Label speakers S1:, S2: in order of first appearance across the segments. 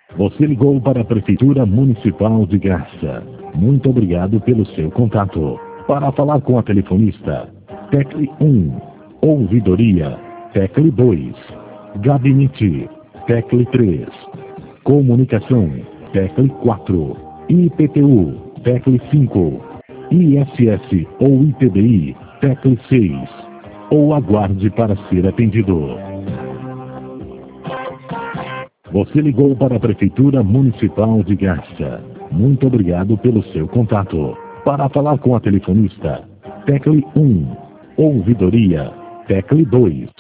S1: Você ligou para a Prefeitura Municipal de Graça. Muito obrigado pelo seu contato. Para falar com a telefonista, tecle 1. Ouvidoria, tecle 2. Gabinete, tecle 3. Comunicação, tecle 4. IPTU, tecle 5. ISS ou ITBI, tecle 6. Ou aguarde para ser atendido. Você ligou para a Prefeitura Municipal de Graça. Muito obrigado pelo seu contato. Para falar com a telefonista, tecle 1. Ouvidoria, tecle 2.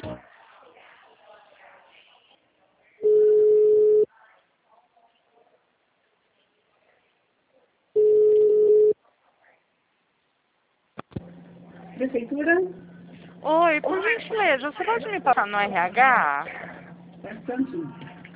S2: Prefeitura?
S3: Oi, por gentileza, você pode me passar no RH?
S2: Bastante.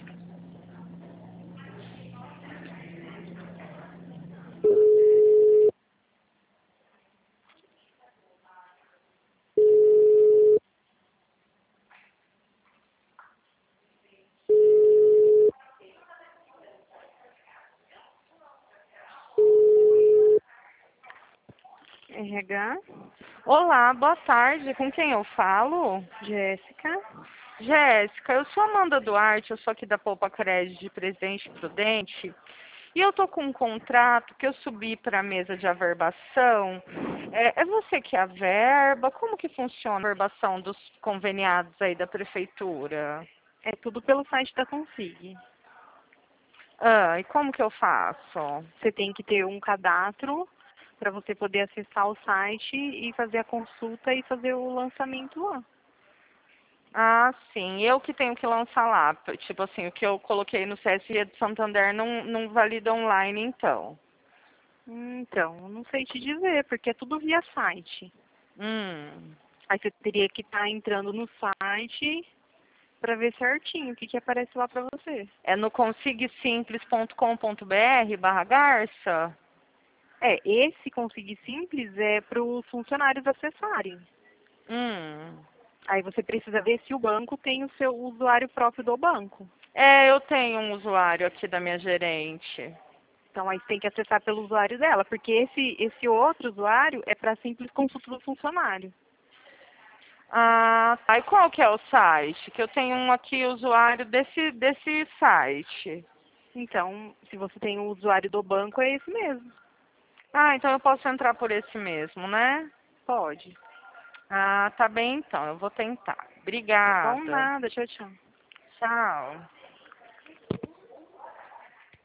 S4: RH,
S3: Olá, boa tarde. Com quem eu falo?
S4: Jéssica.
S3: Jéssica, eu sou Amanda Duarte, eu sou aqui da Poupa Crédito de Presidente Prudente. E eu tô com um contrato que eu subi para a mesa de averbação. É você que averba? Como que funciona a averbação dos conveniados aí da prefeitura?
S4: É tudo pelo site da Consig.
S3: Ah, e como que eu faço?
S4: Você tem que ter um cadastro para você poder acessar o site e fazer a consulta e fazer o lançamento lá.
S3: Ah, sim. Eu que tenho que lançar lá. Tipo assim, o que eu coloquei no CSE de Santander não valida online, então.
S4: Então, não sei te dizer, porque é tudo via site.
S3: Hum.
S4: Aí você teria que estar entrando no site para ver certinho o que aparece lá para você.
S3: É no consigsimples.com.br/Garça?
S4: Esse Consig Simples é para os funcionários acessarem.
S3: Hum.
S4: Aí você precisa ver se o banco tem o seu usuário próprio do banco.
S3: Eu tenho um usuário aqui da minha gerente.
S4: Então aí você tem que acessar pelo usuário dela, porque esse outro usuário é para simples consulta do funcionário.
S3: Ah, tá. E qual que é o site? Que eu tenho um aqui, usuário desse site.
S4: Então, se você tem o usuário do banco, é esse mesmo.
S3: Ah, então eu posso entrar por esse mesmo, né?
S4: Pode.
S3: Ah, tá bem então, eu vou tentar.
S4: Tá bom?
S3: Obrigada.
S4: Nada. Tchau, tchau.
S3: Tchau.